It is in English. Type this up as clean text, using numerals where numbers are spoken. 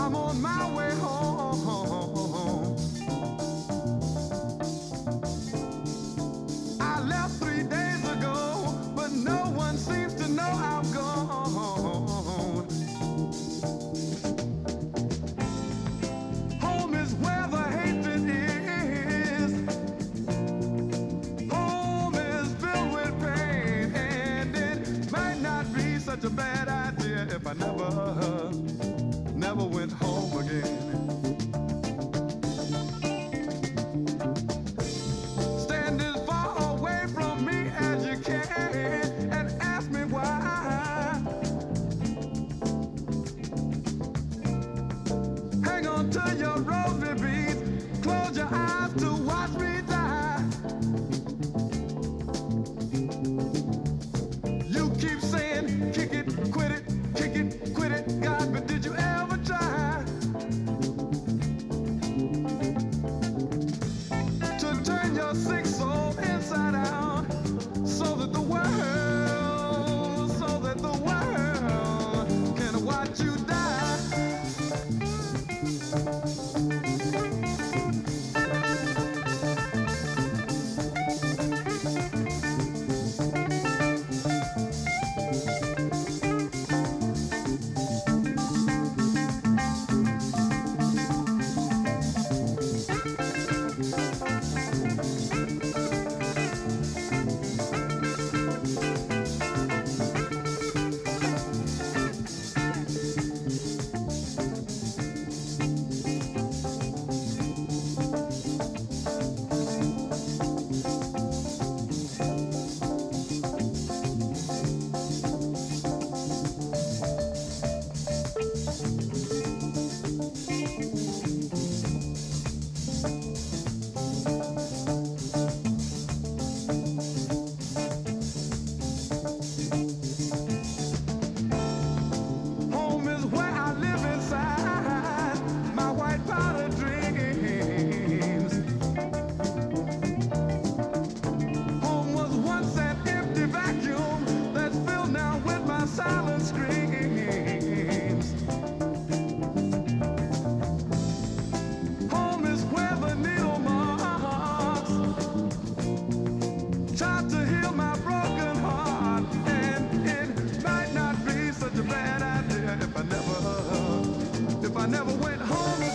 I'm on my way home. I left 3 days ago, but no one seems to know I'm gone. Home is where the hatred is. Home is filled with pain, and it might not be such a bad idea if I never went home again. Stand as far away from me as you can and ask me why. Hang on to your rosary beads, close your eyes to watch me die. You keep saying, kick it, quit it, kick it, quit it, God, but did you ever try to turn your sick soul inside out so that the world can watch you die? Silent screams. Home is where the needle marks tried to heal my broken heart, and it might not be such a bad idea if I never went home.